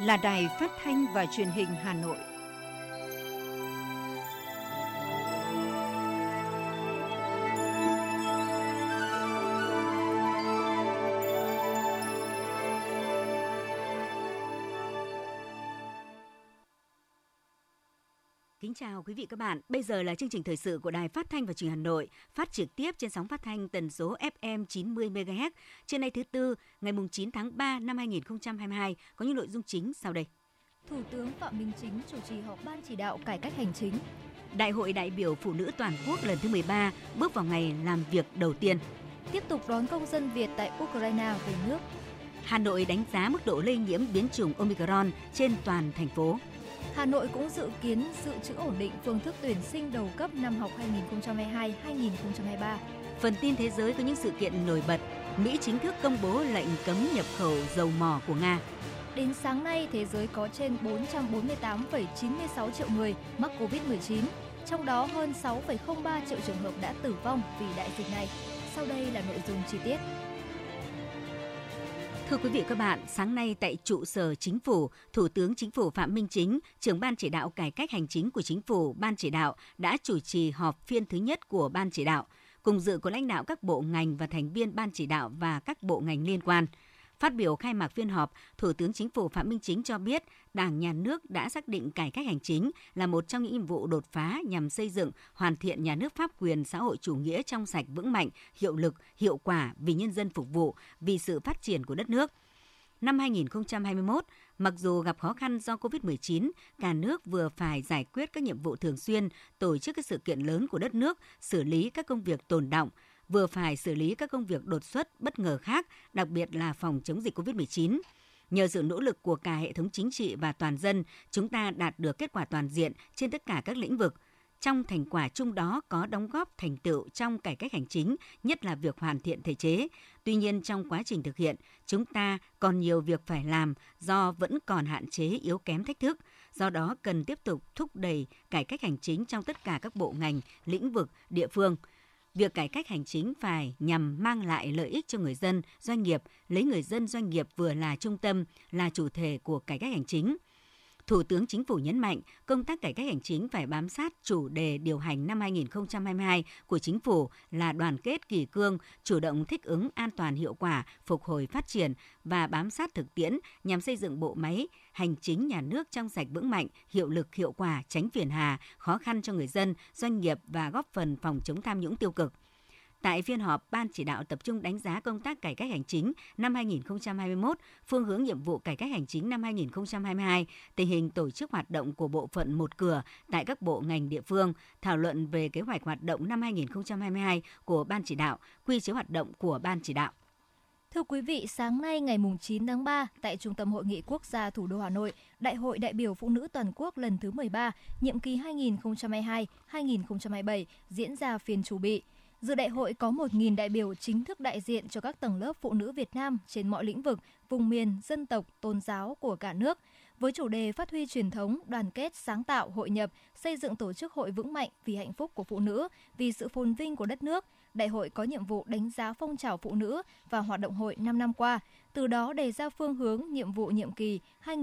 là Đài Phát thanh và Truyền hình Hà Nội. Kính chào quý vị các bạn. Bây giờ là chương trình thời sự của Đài Phát thanh và Truyền hình Hà Nội, phát trực tiếp trên sóng phát thanh tần số FM 90 MHz. Trưa nay thứ Tư, ngày 9 tháng 3 năm 2022 có những nội dung chính sau đây. Thủ tướng Phạm Minh Chính chủ trì họp Ban chỉ đạo cải cách hành chính. Đại hội đại biểu phụ nữ toàn quốc lần thứ 13 bước vào ngày làm việc đầu tiên. Tiếp tục đón công dân Việt tại Ukraine về nước. Hà Nội đánh giá mức độ lây nhiễm biến chủng Omicron trên toàn thành phố. Hà Nội cũng dự kiến dự trữ ổn định phương thức tuyển sinh đầu cấp năm học 2022-2023. Phần tin thế giới có những sự kiện nổi bật. Mỹ chính thức công bố lệnh cấm nhập khẩu dầu mỏ của Nga. Đến sáng nay, thế giới có trên 448,96 triệu người mắc Covid-19, trong đó hơn 6,03 triệu trường hợp đã tử vong vì đại dịch này. Sau đây là nội dung chi tiết. Thưa quý vị và các bạn, sáng nay tại trụ sở Chính phủ, Thủ tướng Chính phủ Phạm Minh Chính, trưởng Ban chỉ đạo cải cách hành chính của Chính phủ, Ban chỉ đạo đã chủ trì họp phiên thứ nhất của Ban chỉ đạo. Cùng dự có lãnh đạo các bộ ngành và thành viên Ban chỉ đạo và các bộ ngành liên quan. Phát biểu khai mạc phiên họp, Thủ tướng Chính phủ Phạm Minh Chính cho biết Đảng, Nhà nước đã xác định cải cách hành chính là một trong những nhiệm vụ đột phá nhằm xây dựng, hoàn thiện nhà nước pháp quyền xã hội chủ nghĩa trong sạch vững mạnh, hiệu lực, hiệu quả vì nhân dân phục vụ, vì sự phát triển của đất nước. Năm 2021, mặc dù gặp khó khăn do Covid-19, cả nước vừa phải giải quyết các nhiệm vụ thường xuyên, tổ chức các sự kiện lớn của đất nước, xử lý các công việc tồn đọng, vừa phải xử lý các công việc đột xuất, bất ngờ khác, đặc biệt là phòng chống dịch Covid-19. Nhờ sự nỗ lực của cả hệ thống chính trị và toàn dân, chúng ta đạt được kết quả toàn diện trên tất cả các lĩnh vực. Trong thành quả chung đó có đóng góp thành tựu trong cải cách hành chính, nhất là việc hoàn thiện thể chế. Tuy nhiên, trong quá trình thực hiện, chúng ta còn nhiều việc phải làm do vẫn còn hạn chế, yếu kém, thách thức. Do đó, cần tiếp tục thúc đẩy cải cách hành chính trong tất cả các bộ ngành, lĩnh vực, địa phương. Việc cải cách hành chính phải nhằm mang lại lợi ích cho người dân, doanh nghiệp, lấy người dân, doanh nghiệp vừa là trung tâm, là chủ thể của cải cách hành chính. Thủ tướng Chính phủ nhấn mạnh, công tác cải cách hành chính phải bám sát chủ đề điều hành năm 2022 của Chính phủ là đoàn kết kỷ cương, chủ động thích ứng an toàn hiệu quả, phục hồi phát triển và bám sát thực tiễn nhằm xây dựng bộ máy hành chính nhà nước trong sạch vững mạnh, hiệu lực hiệu quả, tránh phiền hà, khó khăn cho người dân, doanh nghiệp và góp phần phòng chống tham nhũng tiêu cực. Tại phiên họp, Ban chỉ đạo tập trung đánh giá công tác cải cách hành chính năm 2021, phương hướng nhiệm vụ cải cách hành chính năm 2022, tình hình tổ chức hoạt động của bộ phận một cửa tại các bộ ngành địa phương, thảo luận về kế hoạch hoạt động năm 2022 của Ban chỉ đạo, quy chế hoạt động của Ban chỉ đạo. Thưa quý vị, sáng nay ngày 9 tháng 3, tại Trung tâm Hội nghị Quốc gia thủ đô Hà Nội, Đại hội đại biểu phụ nữ toàn quốc lần thứ 13, nhiệm kỳ 2022-2027 diễn ra phiên chủ bị. Dự đại hội có 1.000 đại biểu chính thức đại diện cho các tầng lớp phụ nữ Việt Nam trên mọi lĩnh vực, vùng miền, dân tộc, tôn giáo của cả nước. Với chủ đề phát huy truyền thống, đoàn kết, sáng tạo, hội nhập, xây dựng tổ chức hội vững mạnh vì hạnh phúc của phụ nữ, vì sự phồn vinh của đất nước, đại hội có nhiệm vụ đánh giá phong trào phụ nữ và hoạt động hội 5 năm qua, từ đó đề ra phương hướng, nhiệm vụ nhiệm kỳ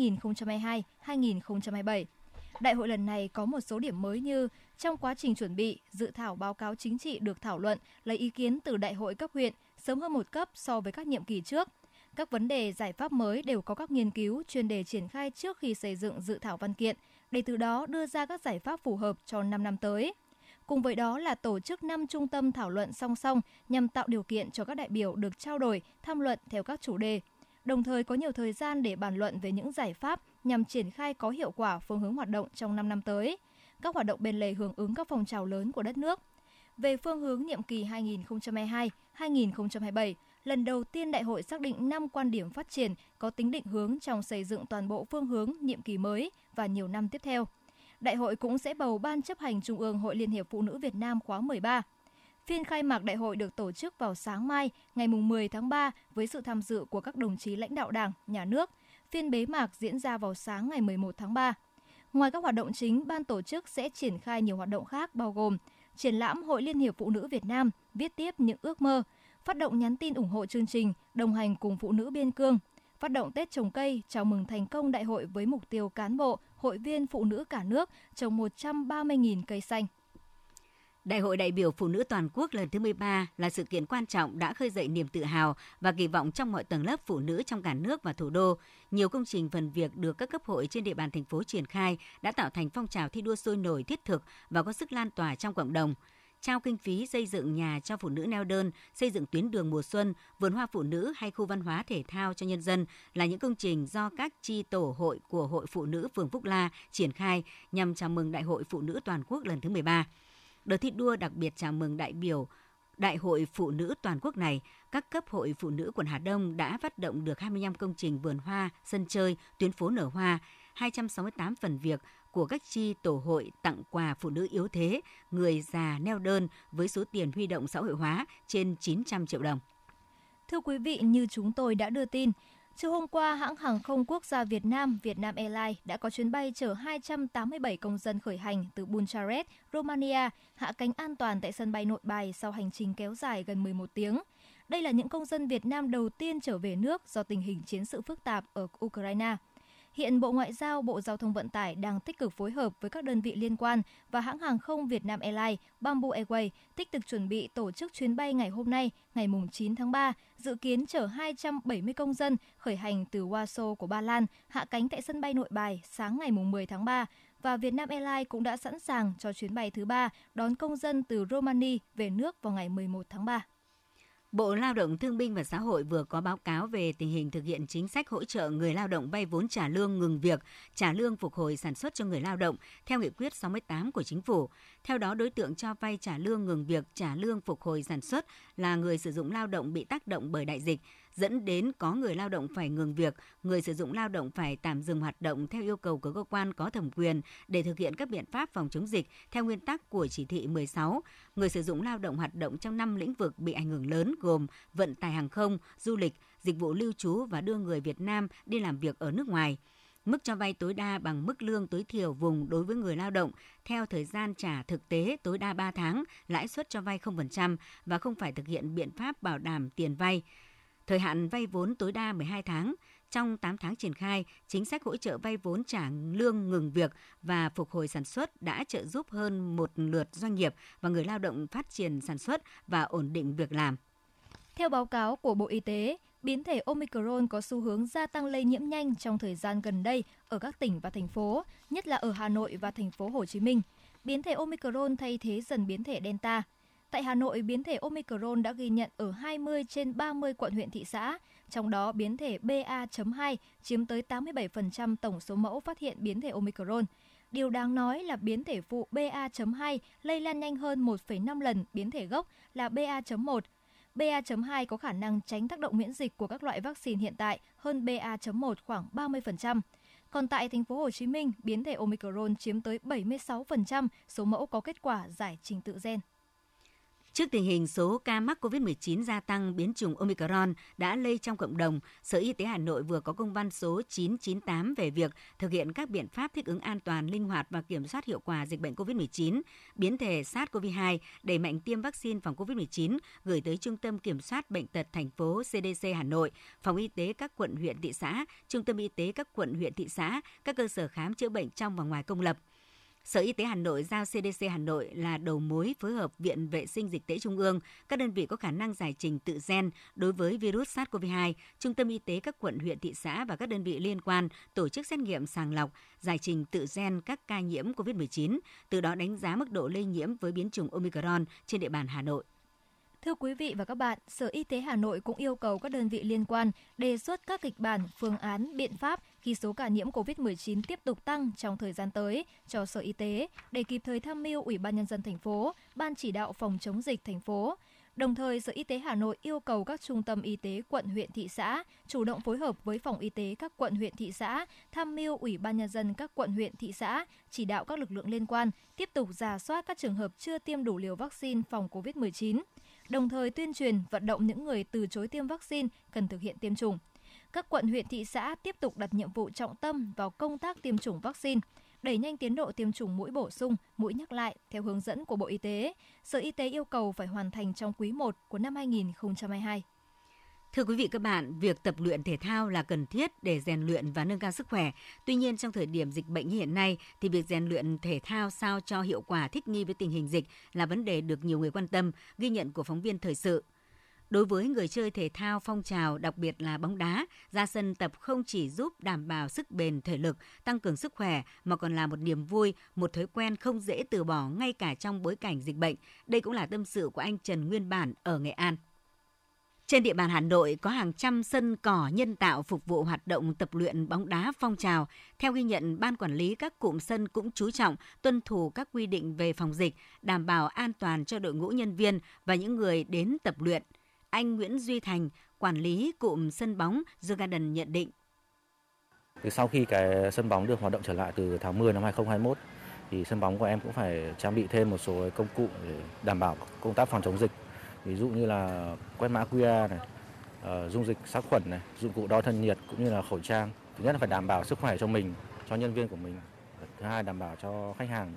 2022-2027. Đại hội lần này có một số điểm mới như trong quá trình chuẩn bị, dự thảo báo cáo chính trị được thảo luận, lấy ý kiến từ đại hội cấp huyện, sớm hơn một cấp so với các nhiệm kỳ trước. Các vấn đề giải pháp mới đều có các nghiên cứu, chuyên đề triển khai trước khi xây dựng dự thảo văn kiện, để từ đó đưa ra các giải pháp phù hợp cho 5 năm tới. Cùng với đó là tổ chức 5 trung tâm thảo luận song song nhằm tạo điều kiện cho các đại biểu được trao đổi, tham luận theo các chủ đề. Đồng thời có nhiều thời gian để bàn luận về những giải pháp nhằm triển khai có hiệu quả phương hướng hoạt động trong 5 năm tới. Các hoạt động bên lề hưởng ứng các phong trào lớn của đất nước. Về phương hướng nhiệm kỳ 2022-2027, lần đầu tiên đại hội xác định 5 quan điểm phát triển có tính định hướng trong xây dựng toàn bộ phương hướng nhiệm kỳ mới và nhiều năm tiếp theo. Đại hội cũng sẽ bầu Ban chấp hành Trung ương Hội Liên hiệp Phụ nữ Việt Nam khóa 13. Phiên khai mạc đại hội được tổ chức vào sáng mai, ngày 10 tháng 3 với sự tham dự của các đồng chí lãnh đạo Đảng, Nhà nước. Phiên bế mạc diễn ra vào sáng ngày 11 tháng 3. Ngoài các hoạt động chính, ban tổ chức sẽ triển khai nhiều hoạt động khác bao gồm triển lãm Hội Liên hiệp Phụ nữ Việt Nam viết tiếp những ước mơ, phát động nhắn tin ủng hộ chương trình đồng hành cùng phụ nữ biên cương, phát động Tết trồng cây chào mừng thành công đại hội với mục tiêu cán bộ, hội viên phụ nữ cả nước trồng 130.000 cây xanh. Đại hội đại biểu Phụ nữ toàn quốc lần thứ 13 là sự kiện quan trọng đã khơi dậy niềm tự hào và kỳ vọng trong mọi tầng lớp phụ nữ trong cả nước và thủ đô. Nhiều công trình phần việc được các cấp hội trên địa bàn thành phố triển khai đã tạo thành phong trào thi đua sôi nổi, thiết thực và có sức lan tỏa trong cộng đồng. Trao kinh phí xây dựng nhà cho phụ nữ neo đơn, xây dựng tuyến đường mùa xuân, vườn hoa phụ nữ hay khu văn hóa thể thao cho nhân dân là những công trình do các chi tổ hội của Hội Phụ nữ phường Phúc La triển khai nhằm chào mừng Đại hội Phụ nữ toàn quốc lần thứ 13. Đợt thi đua đặc biệt chào mừng Đại hội Phụ nữ toàn quốc này, các cấp hội phụ nữ quận Hà Đông đã phát động được 25 công trình vườn hoa, sân chơi, tuyến phố nở hoa, 268 phần việc của các chi tổ hội tặng quà phụ nữ yếu thế, người già neo đơn với số tiền huy động xã hội hóa trên 900 triệu đồng. Thưa quý vị, như chúng tôi đã đưa tin, chiều hôm qua, hãng hàng không quốc gia Việt Nam, Vietnam Airlines đã có chuyến bay chở 287 công dân khởi hành từ Bucharest, Romania, hạ cánh an toàn tại sân bay Nội Bài sau hành trình kéo dài gần 11 tiếng. Đây là những công dân Việt Nam đầu tiên trở về nước do tình hình chiến sự phức tạp ở Ukraine. Hiện Bộ Ngoại giao, Bộ Giao thông Vận tải đang tích cực phối hợp với các đơn vị liên quan và hãng hàng không Vietnam Airlines, Bamboo Airways tích cực chuẩn bị tổ chức chuyến bay ngày hôm nay, ngày 9 tháng 3, dự kiến chở 270 công dân khởi hành từ Warsaw của Ba Lan, hạ cánh tại sân bay Nội Bài sáng ngày 10 tháng 3. Và Vietnam Airlines cũng đã sẵn sàng cho chuyến bay thứ 3 đón công dân từ Romania về nước vào ngày 11 tháng 3. Bộ Lao động Thương binh và Xã hội vừa có báo cáo về tình hình thực hiện chính sách hỗ trợ người lao động vay vốn trả lương ngừng việc, trả lương phục hồi sản xuất cho người lao động theo nghị quyết 68 của Chính phủ. Theo đó, đối tượng cho vay trả lương ngừng việc, trả lương phục hồi sản xuất là người sử dụng lao động bị tác động bởi đại dịch, dẫn đến có người lao động phải ngừng việc, người sử dụng lao động phải tạm dừng hoạt động theo yêu cầu của cơ quan có thẩm quyền để thực hiện các biện pháp phòng chống dịch theo nguyên tắc của chỉ thị 16. Người sử dụng lao động hoạt động trong 5 lĩnh vực bị ảnh hưởng lớn gồm vận tải hàng không, du lịch, dịch vụ lưu trú và đưa người Việt Nam đi làm việc ở nước ngoài. Mức cho vay tối đa bằng mức lương tối thiểu vùng đối với người lao động theo thời gian trả thực tế tối đa 3 tháng, lãi suất cho vay 0% và không phải thực hiện biện pháp bảo đảm tiền vay. Thời hạn vay vốn tối đa 12 tháng. Trong 8 tháng triển khai, chính sách hỗ trợ vay vốn trả lương ngừng việc và phục hồi sản xuất đã trợ giúp hơn một lượt doanh nghiệp và người lao động phát triển sản xuất và ổn định việc làm. Theo báo cáo của Bộ Y tế, biến thể Omicron có xu hướng gia tăng lây nhiễm nhanh trong thời gian gần đây ở các tỉnh và thành phố, nhất là ở Hà Nội và thành phố Hồ Chí Minh. Biến thể Omicron thay thế dần biến thể Delta. Tại Hà Nội, biến thể Omicron đã ghi nhận ở 20 trên 30 quận huyện thị xã, trong đó biến thể BA.2 chiếm tới 87% tổng số mẫu phát hiện biến thể Omicron. Điều đáng nói là biến thể phụ BA.2 lây lan nhanh hơn 1,5 lần biến thể gốc là BA.1. BA.2 có khả năng tránh tác động miễn dịch của các loại vaccine hiện tại hơn BA.1 khoảng 30%. Còn tại thành phố Hồ Chí Minh, biến thể Omicron chiếm tới 76% số mẫu có kết quả giải trình tự gen. Trước tình hình số ca mắc COVID-19 gia tăng, biến chủng Omicron đã lây trong cộng đồng, Sở Y tế Hà Nội vừa có công văn số 998 về việc thực hiện các biện pháp thích ứng an toàn, linh hoạt và kiểm soát hiệu quả dịch bệnh COVID-19, biến thể SARS-CoV-2, đẩy mạnh tiêm vaccine phòng COVID-19, gửi tới Trung tâm Kiểm soát Bệnh tật thành phố CDC Hà Nội, Phòng Y tế các quận huyện thị xã, Trung tâm Y tế các quận huyện thị xã, các cơ sở khám chữa bệnh trong và ngoài công lập. Sở Y tế Hà Nội giao CDC Hà Nội là đầu mối phối hợp Viện Vệ sinh Dịch tễ Trung ương, các đơn vị có khả năng giải trình tự gen đối với virus SARS-CoV-2, Trung tâm Y tế các quận, huyện, thị xã và các đơn vị liên quan tổ chức xét nghiệm sàng lọc, giải trình tự gen các ca nhiễm COVID-19, từ đó đánh giá mức độ lây nhiễm với biến chủng Omicron trên địa bàn Hà Nội. Thưa quý vị và các bạn, Sở Y tế Hà Nội cũng yêu cầu các đơn vị liên quan đề xuất các kịch bản, phương án, biện pháp khi số ca nhiễm COVID-19 tiếp tục tăng trong thời gian tới cho Sở Y tế để kịp thời tham mưu Ủy ban Nhân dân thành phố, Ban chỉ đạo phòng chống dịch thành phố. Đồng thời, Sở Y tế Hà Nội yêu cầu các trung tâm y tế quận, huyện, thị xã chủ động phối hợp với phòng y tế các quận, huyện, thị xã, tham mưu Ủy ban Nhân dân các quận, huyện, thị xã, chỉ đạo các lực lượng liên quan tiếp tục rà soát các trường hợp chưa tiêm đủ liều vaccine phòng COVID-19. Đồng thời tuyên truyền, vận động những người từ chối tiêm vaccine cần thực hiện tiêm chủng. Các quận, huyện, thị xã tiếp tục đặt nhiệm vụ trọng tâm vào công tác tiêm chủng vaccine, đẩy nhanh tiến độ tiêm chủng mũi bổ sung, mũi nhắc lại theo hướng dẫn của Bộ Y tế. Sở Y tế yêu cầu phải hoàn thành trong quý 1 của năm 2022. Thưa quý vị các bạn, việc tập luyện thể thao là cần thiết để rèn luyện và nâng cao sức khỏe. Tuy nhiên, trong thời điểm dịch bệnh hiện nay, thì việc rèn luyện thể thao sao cho hiệu quả thích nghi với tình hình dịch là vấn đề được nhiều người quan tâm, ghi nhận của phóng viên thời sự. Đối với người chơi thể thao phong trào, đặc biệt là bóng đá, ra sân tập không chỉ giúp đảm bảo sức bền thể lực, tăng cường sức khỏe mà còn là một niềm vui, một thói quen không dễ từ bỏ ngay cả trong bối cảnh dịch bệnh. Đây cũng là tâm sự của anh Trần Nguyên Bản ở Nghệ An. Trên địa bàn Hà Nội có hàng trăm sân cỏ nhân tạo phục vụ hoạt động tập luyện bóng đá phong trào. Theo ghi nhận, ban quản lý các cụm sân cũng chú trọng tuân thủ các quy định về phòng dịch, đảm bảo an toàn cho đội ngũ nhân viên và những người đến tập luyện. Anh Nguyễn Duy Thành, quản lý cụm sân bóng The Garden nhận định. Từ sau khi cái sân bóng được hoạt động trở lại từ tháng 10 năm 2021, thì sân bóng của em cũng phải trang bị thêm một số công cụ để đảm bảo công tác phòng chống dịch. Ví dụ như là quét mã QR này, dung dịch sát khuẩn này, dụng cụ đo thân nhiệt cũng như là khẩu trang. Thứ nhất là phải đảm bảo sức khỏe cho mình, cho nhân viên của mình. Thứ hai đảm bảo cho khách hàng.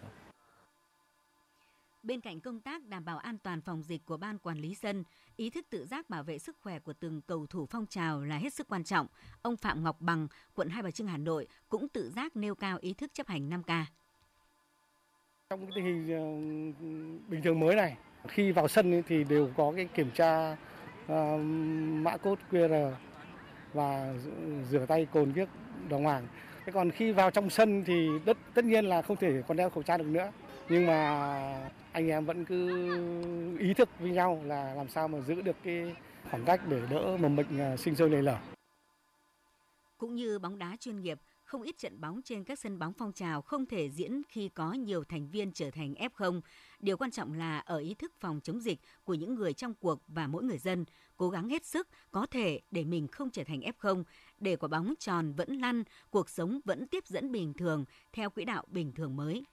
Bên cạnh công tác đảm bảo an toàn phòng dịch của ban quản lý sân, ý thức tự giác bảo vệ sức khỏe của từng cầu thủ phong trào là hết sức quan trọng. Ông Phạm Ngọc Bằng, quận Hai Bà Trưng, Hà Nội cũng tự giác nêu cao ý thức chấp hành 5K. Trong cái tình hình bình thường mới này, khi vào sân thì đều có cái kiểm tra mã code QR và rửa tay cồn kiếc đàng hoàng. Thế còn khi vào trong sân thì tất nhiên là không thể còn đeo khẩu trang được nữa. Nhưng mà anh em vẫn cứ ý thức với nhau là làm sao mà giữ được cái khoảng cách để đỡ mầm bệnh sinh sôi nảy nở. Cũng như bóng đá chuyên nghiệp, không ít trận bóng trên các sân bóng phong trào không thể diễn khi có nhiều thành viên trở thành F0. Điều quan trọng là ở ý thức phòng chống dịch của những người trong cuộc và mỗi người dân, cố gắng hết sức có thể để mình không trở thành F0, để quả bóng tròn vẫn lăn, cuộc sống vẫn tiếp dẫn bình thường theo quỹ đạo bình thường mới.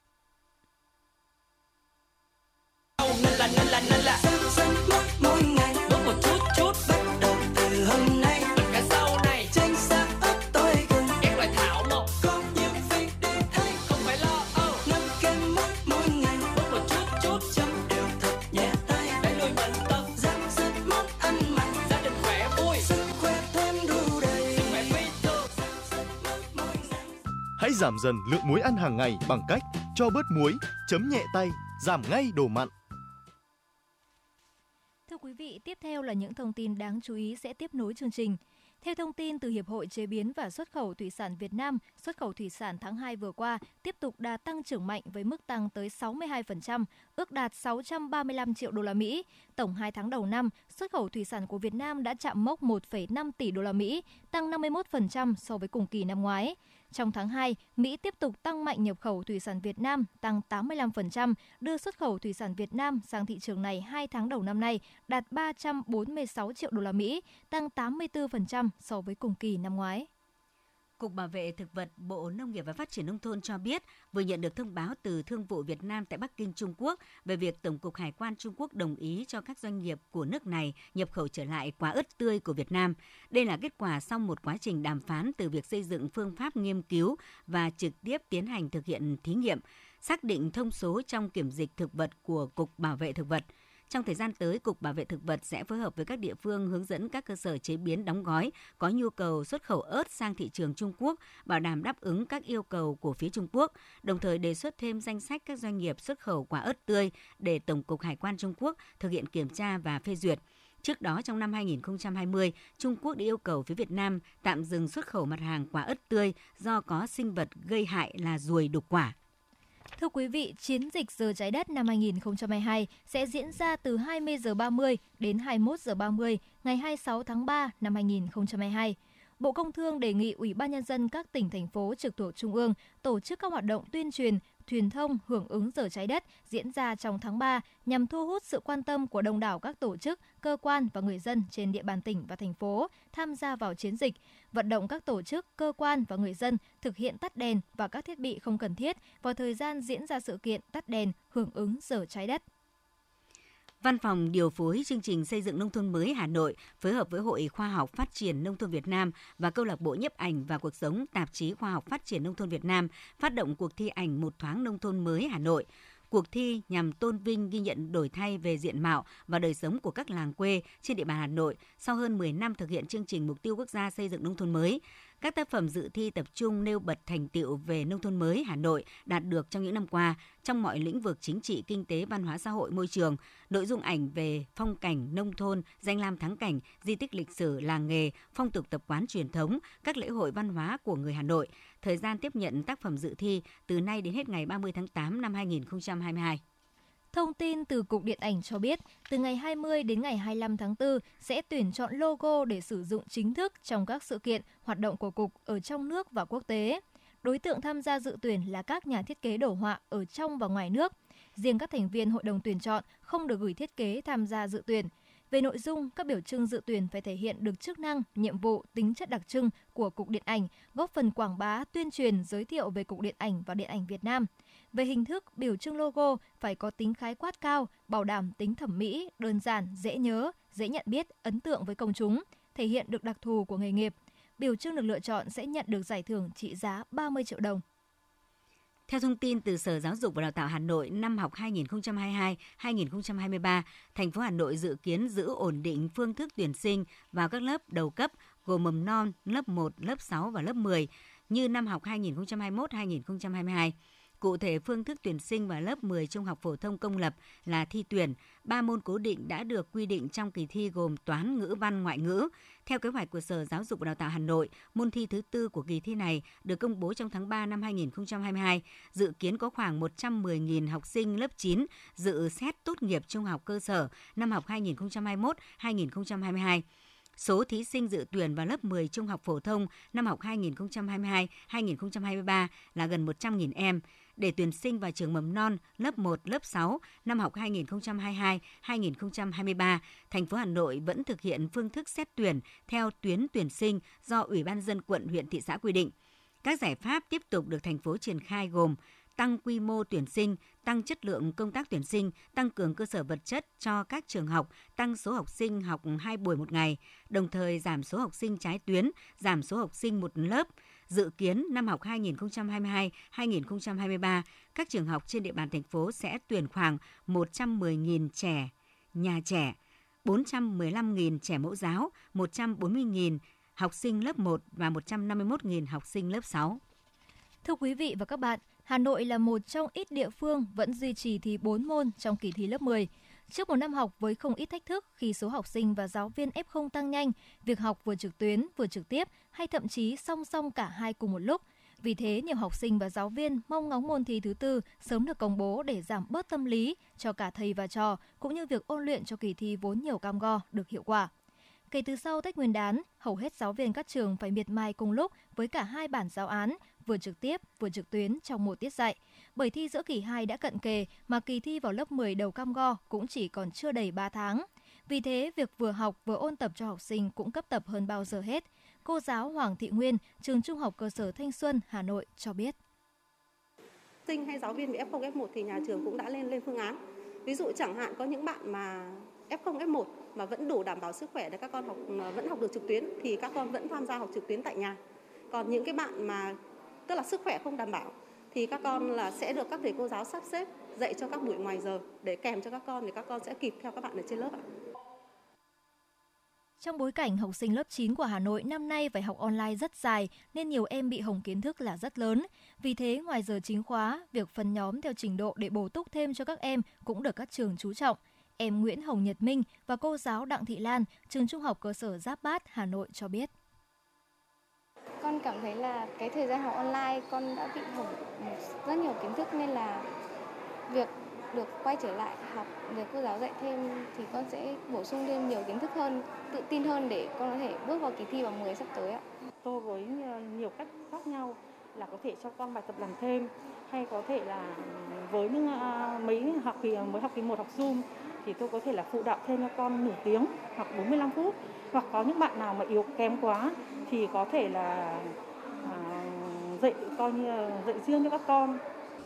Nên là sân mỗi ngày bước một chút bắt đầu từ hôm nay, cả sau này tranh xa ấp tôi gần các loại thảo mộc có nhiều việc để thấy không phải lo âu. Năm kem mỗi ngày bước một chút chấm đều thật nhẹ tay để nuôi bệnh tật giảm rất món ăn mặn gia đình khỏe vui sức khỏe thêm đủ đầy sức khỏe phi thường mỗi ngày. Hãy giảm dần lượng muối ăn hàng ngày bằng cách cho bớt muối, chấm nhẹ tay, giảm ngay đồ mặn. Thưa quý vị, tiếp theo là những thông tin đáng chú ý sẽ tiếp nối chương trình. Theo thông tin từ Hiệp hội Chế biến và Xuất khẩu Thủy sản Việt Nam, xuất khẩu thủy sản tháng 2 vừa qua tiếp tục đà tăng trưởng mạnh với mức tăng tới 62%, ước đạt 635 triệu đô la Mỹ. Tổng 2 tháng đầu năm, xuất khẩu thủy sản của Việt Nam đã chạm mốc 1,5 tỷ đô la Mỹ, tăng 51% so với cùng kỳ năm ngoái. Trong tháng 2, Mỹ tiếp tục tăng mạnh nhập khẩu thủy sản Việt Nam, tăng 85%, đưa xuất khẩu thủy sản Việt Nam sang thị trường này 2 tháng đầu năm nay đạt 346 triệu đô la Mỹ, tăng 84% so với cùng kỳ năm ngoái. Cục Bảo vệ Thực vật, Bộ Nông nghiệp và Phát triển Nông thôn cho biết vừa nhận được thông báo từ Thương vụ Việt Nam tại Bắc Kinh, Trung Quốc về việc Tổng cục Hải quan Trung Quốc đồng ý cho các doanh nghiệp của nước này nhập khẩu trở lại quả ớt tươi của Việt Nam. Đây là kết quả sau một quá trình đàm phán từ việc xây dựng phương pháp nghiên cứu và trực tiếp tiến hành thực hiện thí nghiệm, xác định thông số trong kiểm dịch thực vật của Cục Bảo vệ Thực vật. Trong thời gian tới, Cục Bảo vệ Thực vật sẽ phối hợp với các địa phương hướng dẫn các cơ sở chế biến đóng gói có nhu cầu xuất khẩu ớt sang thị trường Trung Quốc, bảo đảm đáp ứng các yêu cầu của phía Trung Quốc, đồng thời đề xuất thêm danh sách các doanh nghiệp xuất khẩu quả ớt tươi để Tổng cục Hải quan Trung Quốc thực hiện kiểm tra và phê duyệt. Trước đó, trong năm 2020, Trung Quốc đã yêu cầu phía Việt Nam tạm dừng xuất khẩu mặt hàng quả ớt tươi do có sinh vật gây hại là ruồi đục quả. Thưa quý vị, chiến dịch Giờ Trái Đất năm 2022 sẽ diễn ra từ 20 giờ 30 đến 21 giờ 30 ngày 26 tháng 3 năm 2022. Bộ Công Thương đề nghị Ủy ban Nhân dân các tỉnh, thành phố trực thuộc Trung ương tổ chức các hoạt động tuyên truyền, truyền thông hưởng ứng Giờ Trái Đất diễn ra trong tháng 3 nhằm thu hút sự quan tâm của đông đảo các tổ chức, cơ quan và người dân trên địa bàn tỉnh và thành phố tham gia vào chiến dịch, vận động các tổ chức, cơ quan và người dân thực hiện tắt đèn và các thiết bị không cần thiết vào thời gian diễn ra sự kiện tắt đèn hưởng ứng Giờ Trái Đất. Văn phòng điều phối chương trình xây dựng nông thôn mới Hà Nội phối hợp với Hội Khoa học Phát triển Nông thôn Việt Nam và Câu lạc bộ Nhiếp ảnh và Cuộc sống Tạp chí Khoa học Phát triển Nông thôn Việt Nam phát động cuộc thi ảnh Một thoáng nông thôn mới Hà Nội. Cuộc thi nhằm tôn vinh ghi nhận đổi thay về diện mạo và đời sống của các làng quê trên địa bàn Hà Nội sau hơn 10 năm thực hiện chương trình Mục tiêu Quốc gia xây dựng nông thôn mới. Các tác phẩm dự thi tập trung nêu bật thành tựu về nông thôn mới Hà Nội đạt được trong những năm qua trong mọi lĩnh vực chính trị, kinh tế, văn hóa xã hội, môi trường, nội dung ảnh về phong cảnh nông thôn, danh lam thắng cảnh, di tích lịch sử, làng nghề, phong tục tập quán truyền thống, các lễ hội văn hóa của người Hà Nội. Thời gian tiếp nhận tác phẩm dự thi từ nay đến hết ngày 30 tháng 8 năm 2022. Thông tin từ Cục Điện ảnh cho biết, từ ngày 20 đến ngày 25 tháng 4 sẽ tuyển chọn logo để sử dụng chính thức trong các sự kiện, hoạt động của Cục ở trong nước và quốc tế. Đối tượng tham gia dự tuyển là các nhà thiết kế đồ họa ở trong và ngoài nước. Riêng các thành viên hội đồng tuyển chọn không được gửi thiết kế tham gia dự tuyển. Về nội dung, các biểu trưng dự tuyển phải thể hiện được chức năng, nhiệm vụ, tính chất đặc trưng của Cục Điện ảnh, góp phần quảng bá, tuyên truyền, giới thiệu về Cục Điện ảnh và Điện ảnh Việt Nam. Về hình thức, biểu trưng logo phải có tính khái quát cao, bảo đảm tính thẩm mỹ, đơn giản, dễ nhớ, dễ nhận biết, ấn tượng với công chúng, thể hiện được đặc thù của nghề nghiệp. Biểu trưng được lựa chọn sẽ nhận được giải thưởng trị giá 30 triệu đồng. Theo thông tin từ Sở Giáo dục và Đào tạo Hà Nội, năm học 2022-2023, thành phố Hà Nội dự kiến giữ ổn định phương thức tuyển sinh vào các lớp đầu cấp gồm mầm non, lớp 1, lớp 6 và lớp 10 như năm học 2021-2022. Cụ thể, phương thức tuyển sinh vào lớp 10 trung học phổ thông công lập là thi tuyển. 3 môn cố định đã được quy định trong kỳ thi gồm toán, ngữ văn, ngoại ngữ. Theo kế hoạch của Sở Giáo dục và Đào tạo Hà Nội, môn thi thứ 4 của kỳ thi này được công bố trong tháng 3 năm 2022. Dự kiến có khoảng 110.000 học sinh lớp 9 dự xét tốt nghiệp trung học cơ sở năm học 2021-2022. Số thí sinh dự tuyển vào lớp 10 trung học phổ thông năm học 2022-2023 là gần 100.000 em. Để tuyển sinh vào trường mầm non, lớp 1, lớp 6 năm học 2022-2023, thành phố Hà Nội vẫn thực hiện phương thức xét tuyển theo tuyến tuyển sinh do Ủy ban nhân dân quận, huyện, thị xã quy định. Các giải pháp tiếp tục được thành phố triển khai gồm tăng quy mô tuyển sinh, tăng chất lượng công tác tuyển sinh, tăng cường cơ sở vật chất cho các trường học, tăng số học sinh học 2 buổi một ngày, đồng thời giảm số học sinh trái tuyến, giảm số học sinh một lớp. Dự kiến năm học 2022-2023, các trường học trên địa bàn thành phố sẽ tuyển khoảng 110.000 trẻ, nhà trẻ, 415.000 trẻ mẫu giáo, 140.000 học sinh lớp 1 và 151.000 học sinh lớp 6. Thưa quý vị và các bạn, Hà Nội là một trong ít địa phương vẫn duy trì thi 4 môn trong kỳ thi lớp 10. Trước một năm học với không ít thách thức khi số học sinh và giáo viên F0 tăng nhanh, việc học vừa trực tuyến vừa trực tiếp hay thậm chí song song cả hai cùng một lúc. Vì thế, nhiều học sinh và giáo viên mong ngóng môn thi thứ 4 sớm được công bố để giảm bớt tâm lý cho cả thầy và trò, cũng như việc ôn luyện cho kỳ thi vốn nhiều cam go được hiệu quả. Kể từ sau Tết Nguyên đán, hầu hết giáo viên các trường phải miệt mài cùng lúc với cả hai bản giáo án, vừa trực tiếp vừa trực tuyến trong một tiết dạy. Bởi thi giữa kỳ 2 đã cận kề mà kỳ thi vào lớp 10 đầu cam go cũng chỉ còn chưa đầy 3 tháng. Vì thế, việc vừa học vừa ôn tập cho học sinh cũng cấp tập hơn bao giờ hết. Cô giáo Hoàng Thị Nguyên, trường Trung học cơ sở Thanh Xuân, Hà Nội cho biết. Sinh hay giáo viên bị F0, F1 thì nhà trường cũng đã lên phương án. Ví dụ chẳng hạn có những bạn mà F0, F1 mà vẫn đủ đảm bảo sức khỏe để các con vẫn học được trực tuyến thì các con vẫn tham gia học trực tuyến tại nhà. Còn những cái bạn mà tức là sức khỏe không đảm bảo thì các con là sẽ được các thầy cô giáo sắp xếp dạy cho các buổi ngoài giờ để kèm cho các con để các con sẽ kịp theo các bạn ở trên lớp ạ. Trong bối cảnh học sinh lớp 9 của Hà Nội năm nay phải học online rất dài nên nhiều em bị hỏng kiến thức là rất lớn. Vì thế, ngoài giờ chính khóa, việc phân nhóm theo trình độ để bổ túc thêm cho các em cũng được các trường chú trọng. Em Nguyễn Hồng Nhật Minh và cô giáo Đặng Thị Lan, trường Trung học cơ sở Giáp Bát, Hà Nội cho biết. Con cảm thấy là cái thời gian học online con đã bị hỏng rất nhiều kiến thức nên là việc được quay trở lại học để cô giáo dạy thêm thì con sẽ bổ sung thêm nhiều kiến thức hơn, tự tin hơn để con có thể bước vào kỳ thi vào 10 sắp tới ạ. Tôi với nhiều cách khác nhau là có thể cho con bài tập làm thêm hay có thể là với những mấy học kỳ mới học kỳ 1 học Zoom thì tôi có thể là phụ đạo thêm cho con nửa tiếng hoặc 45 phút. Hoặc có những bạn nào mà yếu kém quá thì có thể là dạy riêng cho các con.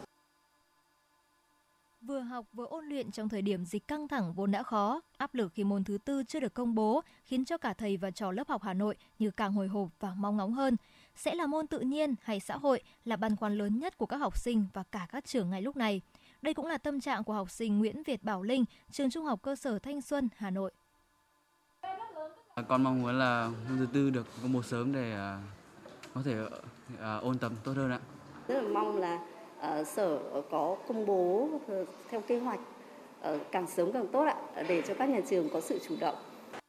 Vừa học vừa ôn luyện trong thời điểm dịch căng thẳng vốn đã khó, áp lực khi môn thứ 4 chưa được công bố khiến cho cả thầy và trò lớp học Hà Nội như càng hồi hộp và mong ngóng hơn. Sẽ là môn tự nhiên hay xã hội là băn khoăn lớn nhất của các học sinh và cả các trường ngay lúc này. Đây cũng là tâm trạng của học sinh Nguyễn Việt Bảo Linh, trường Trung học cơ sở Thanh Xuân, Hà Nội. Con mong muốn là môn thứ tư được công bố sớm để có thể ôn tập tốt hơn ạ. Rất là mong là Sở có công bố theo kế hoạch càng sớm càng tốt ạ, để cho các nhà trường có sự chủ động.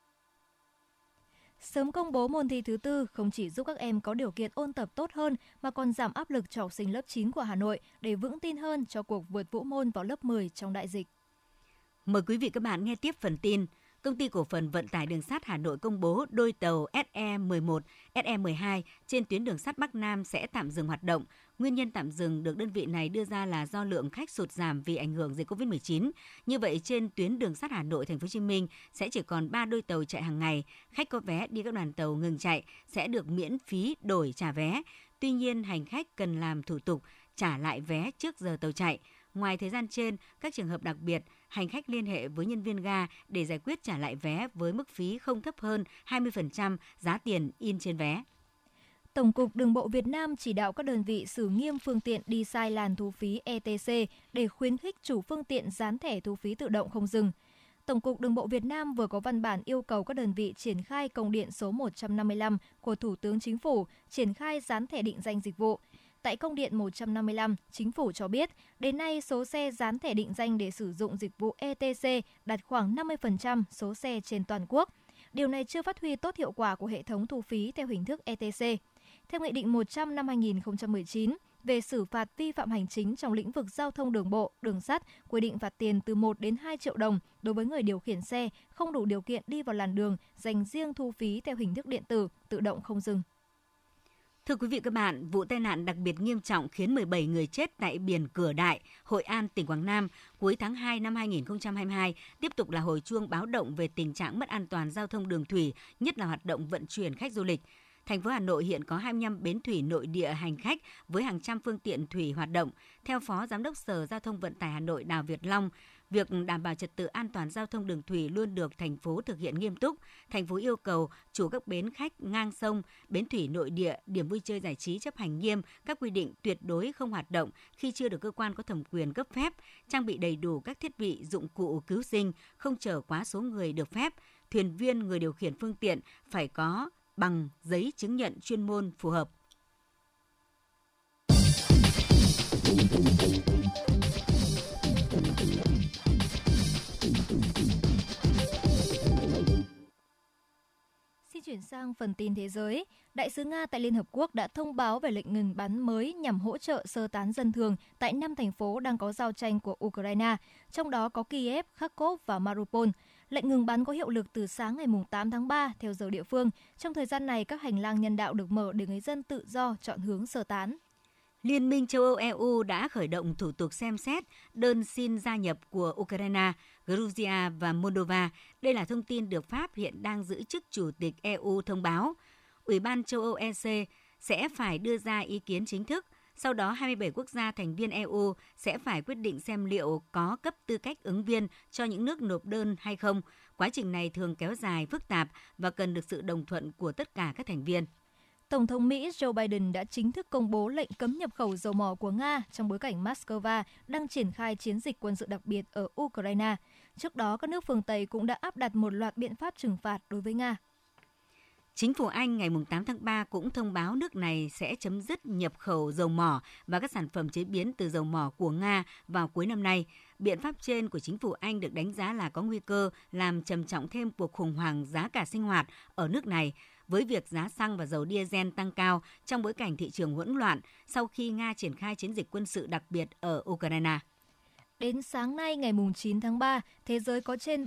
Sớm công bố môn thi thứ tư không chỉ giúp các em có điều kiện ôn tập tốt hơn mà còn giảm áp lực cho học sinh lớp 9 của Hà Nội để vững tin hơn cho cuộc vượt vũ môn vào lớp 10 trong đại dịch. Mời quý vị các bạn nghe tiếp phần tin. Công ty cổ phần vận tải đường sắt Hà Nội công bố đôi tàu SE11, SE12 trên tuyến đường sắt Bắc Nam sẽ tạm dừng hoạt động. Nguyên nhân tạm dừng được đơn vị này đưa ra là do lượng khách sụt giảm vì ảnh hưởng dịch Covid-19. Như vậy, trên tuyến đường sắt Hà Nội, Thành phố Hồ Chí Minh sẽ chỉ còn 3 đôi tàu chạy hàng ngày. Khách có vé đi các đoàn tàu ngừng chạy sẽ được miễn phí đổi trả vé. Tuy nhiên, hành khách cần làm thủ tục trả lại vé trước giờ tàu chạy. Ngoài thời gian trên, các trường hợp đặc biệt, hành khách liên hệ với nhân viên ga để giải quyết trả lại vé với mức phí không thấp hơn 20% giá tiền in trên vé. Tổng cục Đường bộ Việt Nam chỉ đạo các đơn vị xử nghiêm phương tiện đi sai làn thu phí ETC để khuyến khích chủ phương tiện dán thẻ thu phí tự động không dừng. Tổng cục Đường bộ Việt Nam vừa có văn bản yêu cầu các đơn vị triển khai công điện số 155 của Thủ tướng Chính phủ triển khai dán thẻ định danh dịch vụ. Tại công điện 155, Chính phủ cho biết, đến nay số xe dán thẻ định danh để sử dụng dịch vụ ETC đạt khoảng 50% số xe trên toàn quốc. Điều này chưa phát huy tốt hiệu quả của hệ thống thu phí theo hình thức ETC. Theo Nghị định 100 năm 2019 về xử phạt vi phạm hành chính trong lĩnh vực giao thông đường bộ, đường sắt, quy định phạt tiền từ 1 đến 2 triệu đồng đối với người điều khiển xe không đủ điều kiện đi vào làn đường dành riêng thu phí theo hình thức điện tử, tự động không dừng. Thưa quý vị các bạn, vụ tai nạn đặc biệt nghiêm trọng khiến 17 người chết tại biển Cửa Đại, Hội An, tỉnh Quảng Nam cuối tháng 2 năm 2022 tiếp tục là hồi chuông báo động về tình trạng mất an toàn giao thông đường thủy, nhất là hoạt động vận chuyển khách du lịch. Thành phố Hà Nội hiện có 25 bến thủy nội địa hành khách với hàng trăm phương tiện thủy hoạt động. Theo Phó Giám đốc Sở Giao thông Vận tải Hà Nội Đào Việt Long, việc đảm bảo trật tự an toàn giao thông đường thủy luôn được thành phố thực hiện nghiêm túc. Thành phố yêu cầu chủ các bến khách ngang sông, bến thủy nội địa, điểm vui chơi giải trí chấp hành nghiêm các quy định tuyệt đối không hoạt động khi chưa được cơ quan có thẩm quyền cấp phép, trang bị đầy đủ các thiết bị, dụng cụ cứu sinh, không chở quá số người được phép. Thuyền viên, người điều khiển phương tiện phải có bằng giấy chứng nhận chuyên môn phù hợp. Xin chuyển sang phần tin thế giới. Đại sứ Nga tại Liên Hợp Quốc đã thông báo về lệnh ngừng bắn mới nhằm hỗ trợ sơ tán dân thường tại 5 thành phố đang có giao tranh của Ukraine, trong đó có Kiev, Kharkov và Mariupol. Lệnh ngừng bắn có hiệu lực từ sáng ngày 8 tháng 3 theo giờ địa phương. Trong thời gian này, các hành lang nhân đạo được mở để người dân tự do chọn hướng sơ tán. Liên minh châu Âu EU đã khởi động thủ tục xem xét đơn xin gia nhập của Ukraine, Georgia và Moldova. Đây là thông tin được Pháp hiện đang giữ chức Chủ tịch EU thông báo. Ủy ban châu Âu EC sẽ phải đưa ra ý kiến chính thức. Sau đó, 27 quốc gia thành viên EU sẽ phải quyết định xem liệu có cấp tư cách ứng viên cho những nước nộp đơn hay không. Quá trình này thường kéo dài, phức tạp và cần được sự đồng thuận của tất cả các thành viên. Tổng thống Mỹ Joe Biden đã chính thức công bố lệnh cấm nhập khẩu dầu mỏ của Nga trong bối cảnh Moscow đang triển khai chiến dịch quân sự đặc biệt ở Ukraine. Trước đó, các nước phương Tây cũng đã áp đặt một loạt biện pháp trừng phạt đối với Nga. Chính phủ Anh ngày 8 tháng 3 cũng thông báo nước này sẽ chấm dứt nhập khẩu dầu mỏ và các sản phẩm chế biến từ dầu mỏ của Nga vào cuối năm nay. Biện pháp trên của chính phủ Anh được đánh giá là có nguy cơ làm trầm trọng thêm cuộc khủng hoảng giá cả sinh hoạt ở nước này, với việc giá xăng và dầu diesel tăng cao trong bối cảnh thị trường hỗn loạn sau khi Nga triển khai chiến dịch quân sự đặc biệt ở Ukraine. Đến sáng nay ngày 9 tháng 3, thế giới có trên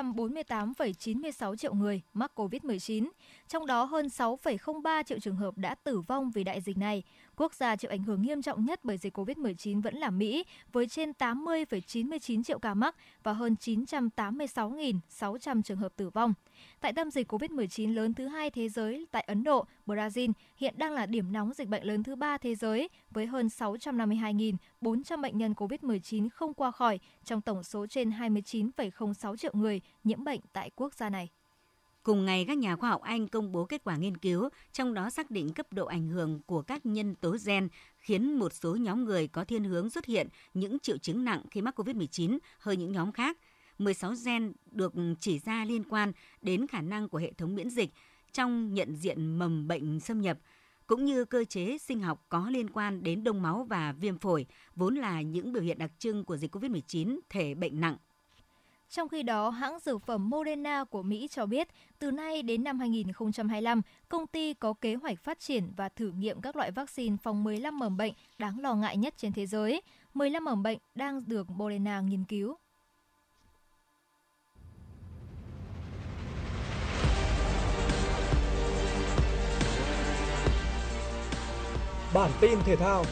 448,96 triệu người mắc COVID-19, trong đó hơn 6,03 triệu trường hợp đã tử vong vì đại dịch này. Quốc gia chịu ảnh hưởng nghiêm trọng nhất bởi dịch COVID-19 vẫn là Mỹ, với trên 80,99 triệu ca mắc và hơn 986.600 trường hợp tử vong. Tại tâm dịch COVID-19 lớn thứ hai thế giới tại Ấn Độ, Brazil hiện đang là điểm nóng dịch bệnh lớn thứ ba thế giới, với hơn 652.400 bệnh nhân COVID-19 không qua khỏi trong tổng số trên 29,06 triệu người nhiễm bệnh tại quốc gia này. Cùng ngày, các nhà khoa học Anh công bố kết quả nghiên cứu, trong đó xác định cấp độ ảnh hưởng của các nhân tố gen khiến một số nhóm người có thiên hướng xuất hiện những triệu chứng nặng khi mắc COVID-19 hơn những nhóm khác. 16 gen được chỉ ra liên quan đến khả năng của hệ thống miễn dịch trong nhận diện mầm bệnh xâm nhập, cũng như cơ chế sinh học có liên quan đến đông máu và viêm phổi, vốn là những biểu hiện đặc trưng của dịch COVID-19 thể bệnh nặng. Trong khi đó, hãng dược phẩm Moderna của Mỹ cho biết, từ nay đến năm 2025, công ty có kế hoạch phát triển và thử nghiệm các loại vaccine phòng 15 mầm bệnh đáng lo ngại nhất trên thế giới. 15 mầm bệnh đang được Moderna nghiên cứu. Bản tin thể thao.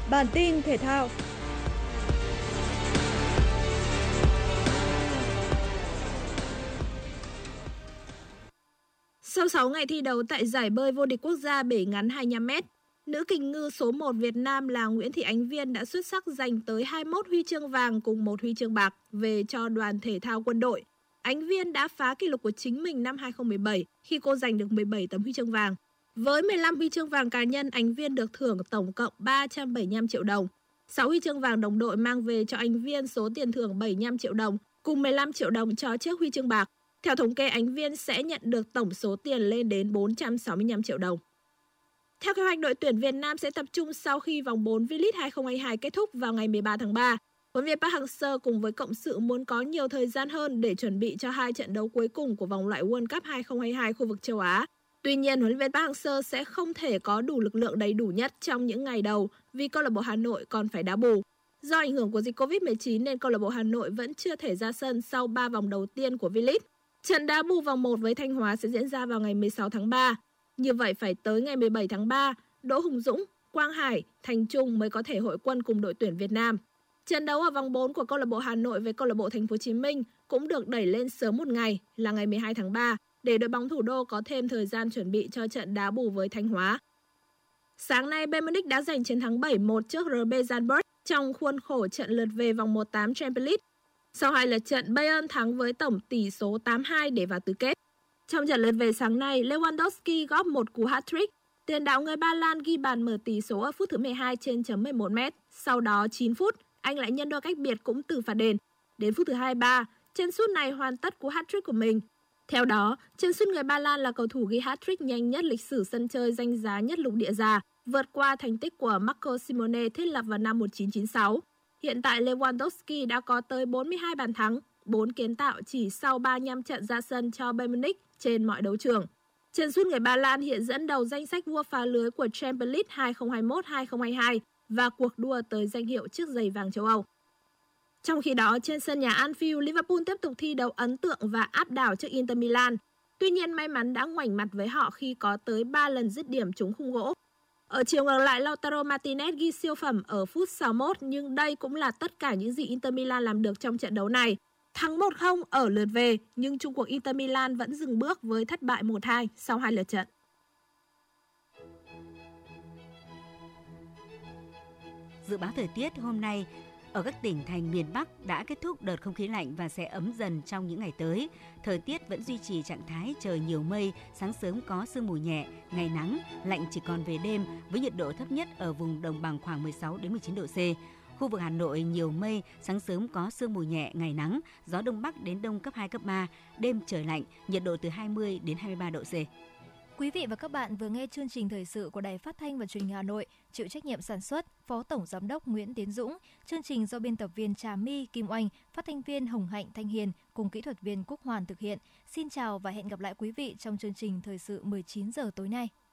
Sau 6 ngày thi đấu tại giải bơi vô địch quốc gia bể ngắn 25m, nữ kình ngư số 1 Việt Nam là Nguyễn Thị Ánh Viên đã xuất sắc giành tới 21 huy chương vàng cùng 1 huy chương bạc về cho đoàn thể thao quân đội. Ánh Viên đã phá kỷ lục của chính mình năm 2017 khi cô giành được 17 tấm huy chương vàng. Với 15 huy chương vàng cá nhân, Ánh Viên được thưởng tổng cộng 375 triệu đồng. 6 huy chương vàng đồng đội mang về cho Ánh Viên số tiền thưởng 75 triệu đồng cùng 15 triệu đồng cho chiếc huy chương bạc. Theo thống kê, Ánh Viên sẽ nhận được tổng số tiền lên đến 465 triệu đồng. Theo kế hoạch, đội tuyển Việt Nam sẽ tập trung sau khi vòng 4 V-League 2022 kết thúc vào ngày 13 tháng 3. Huấn luyện viên Park Hang-seo cùng với cộng sự muốn có nhiều thời gian hơn để chuẩn bị cho 2 trận đấu cuối cùng của vòng loại World Cup 2022 khu vực châu Á. Tuy nhiên, huấn luyện viên Park Hang-seo sẽ không thể có đủ lực lượng đầy đủ nhất trong những ngày đầu vì câu lạc bộ Hà Nội còn phải đá bù. Do ảnh hưởng của dịch Covid-19 nên câu lạc bộ Hà Nội vẫn chưa thể ra sân sau 3 vòng đầu tiên của V-League. Trận đá bù vòng 1 với Thanh Hóa sẽ diễn ra vào ngày 16 tháng 3. Như vậy phải tới ngày 17 tháng 3, Đỗ Hùng Dũng, Quang Hải, Thành Trung mới có thể hội quân cùng đội tuyển Việt Nam. Trận đấu ở vòng 4 của câu lạc bộ Hà Nội với câu lạc bộ Thành phố Hồ Chí Minh cũng được đẩy lên sớm một ngày là ngày 12 tháng 3 để đội bóng thủ đô có thêm thời gian chuẩn bị cho trận đá bù với Thanh Hóa. Sáng nay, Bayern Munich đã giành chiến thắng 7-1 trước RB Salzburg trong khuôn khổ trận lượt về vòng 1/8 Champions League. Sau 2 lượt trận, Bayern thắng với tổng tỷ số 8-2 để vào tứ kết. Trong trận lượt về sáng nay, Lewandowski góp một cú hat-trick. Tiền đạo người Ba Lan ghi bàn mở tỷ số ở phút thứ 12 trên chấm 11m. Sau đó 9 phút, anh lại nhân đôi cách biệt cũng từ phạt đền. Đến phút thứ 23, chân sút này hoàn tất cú hat-trick của mình. Theo đó, chân sút người Ba Lan là cầu thủ ghi hat-trick nhanh nhất lịch sử sân chơi danh giá nhất lục địa già, vượt qua thành tích của Marco Simone thiết lập vào năm 1996. Hiện tại Lewandowski đã có tới 42 bàn thắng, 4 kiến tạo chỉ sau 35 trận ra sân cho Bayern Munich trên mọi đấu trường. Chân sút người Ba Lan hiện dẫn đầu danh sách vua phá lưới của Champions League 2021-2022 và cuộc đua tới danh hiệu chiếc giày vàng châu Âu. Trong khi đó, trên sân nhà Anfield, Liverpool tiếp tục thi đấu ấn tượng và áp đảo trước Inter Milan. Tuy nhiên, may mắn đã ngoảnh mặt với họ khi có tới 3 lần dứt điểm trúng khung gỗ. Ở chiều ngược lại, Lautaro Martinez ghi siêu phẩm ở phút 61, nhưng đây cũng là tất cả những gì Inter Milan làm được trong trận đấu này. Thắng 1-0 ở lượt về, nhưng chung cuộc Inter Milan vẫn dừng bước với thất bại 1-2 sau 2 lượt trận. Dự báo thời tiết hôm nay, ở các tỉnh thành miền Bắc đã kết thúc đợt không khí lạnh và sẽ ấm dần trong những ngày tới. Thời tiết vẫn duy trì trạng thái trời nhiều mây, sáng sớm có sương mù nhẹ, ngày nắng, lạnh chỉ còn về đêm với nhiệt độ thấp nhất ở vùng đồng bằng khoảng 16 đến 19 độ C. Khu vực Hà Nội nhiều mây, sáng sớm có sương mù nhẹ, ngày nắng, gió đông bắc đến đông cấp 2, cấp 3, đêm trời lạnh, nhiệt độ từ 20 đến 23 độ C. Quý vị và các bạn vừa nghe chương trình thời sự của Đài Phát thanh và Truyền hình Hà Nội, chịu trách nhiệm sản xuất Phó Tổng Giám đốc Nguyễn Tiến Dũng, chương trình do biên tập viên Trà My, Kim Oanh, phát thanh viên Hồng Hạnh, Thanh Hiền cùng kỹ thuật viên Quốc Hoàn thực hiện. Xin chào và hẹn gặp lại quý vị trong chương trình thời sự 19 giờ tối nay.